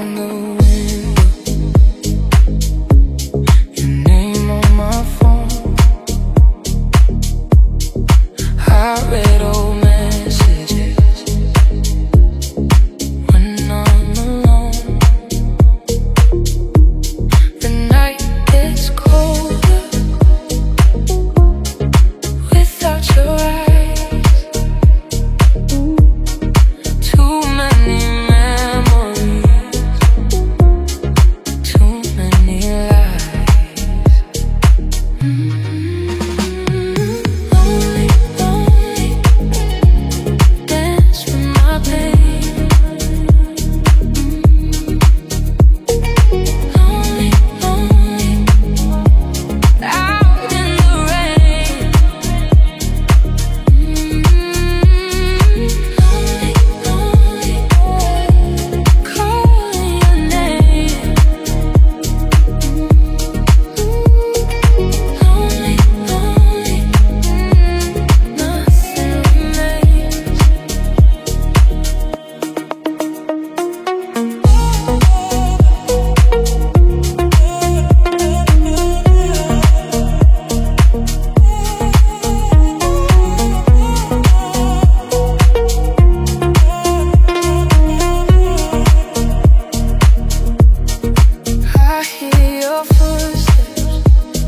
on the window, your name on my phone. I read old messages when I'm alone. The night gets colder without your eyes. Too many memories, too many lies. Lonely, lonely, dance with my pain. Lonely, lonely, out in the rain. Lonely, lonely, calling your name. Lonely, lonely, nothing remains. I hear your footsteps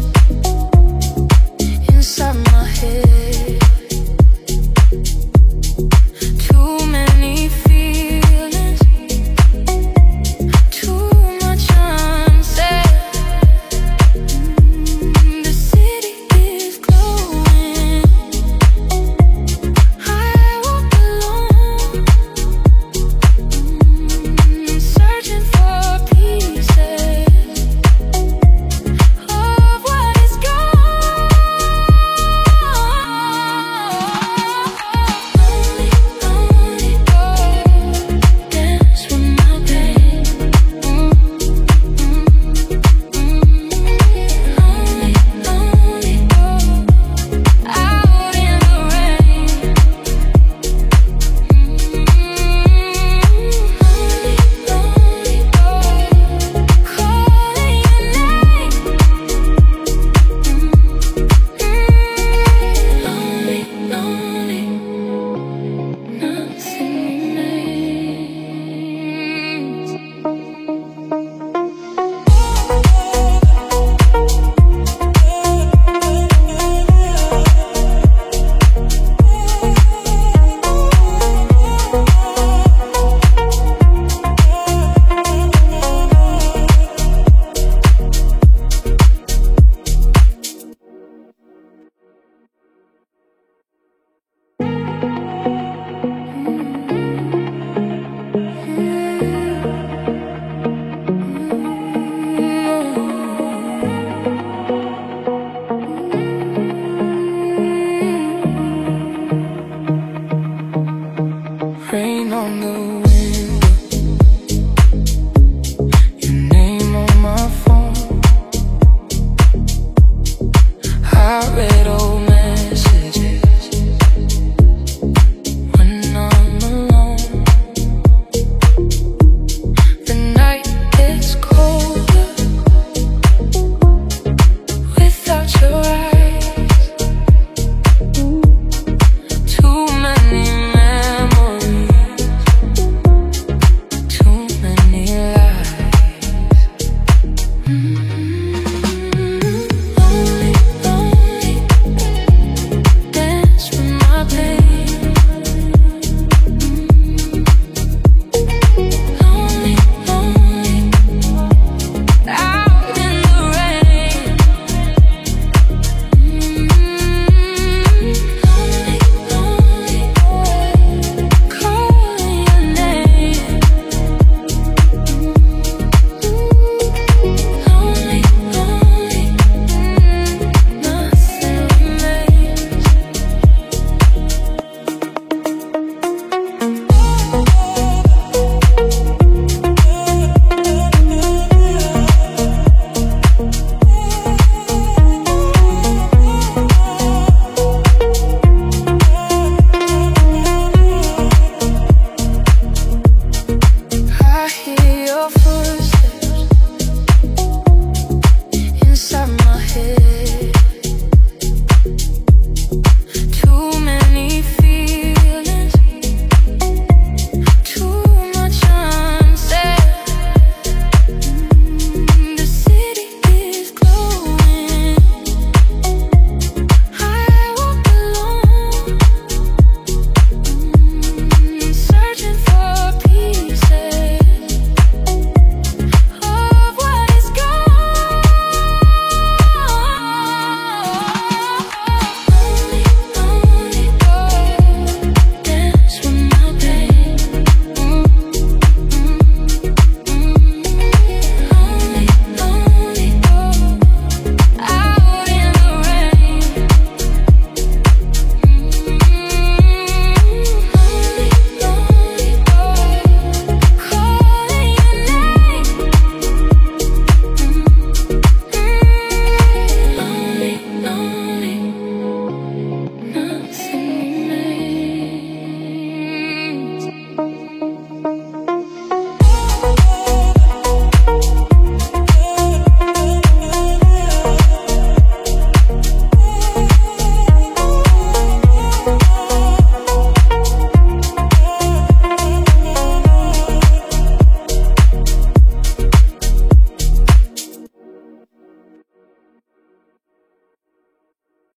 inside my head. Too many feelings, too much unsaid. The city is glowing. I walk alone, searching for pieces of what is gone. Lonely, lonely, dance with my pain. Lonely, lonely, out in the rain. Lonely, lonely, calling your name. Lonely, lonely, nothing remains. Rain on the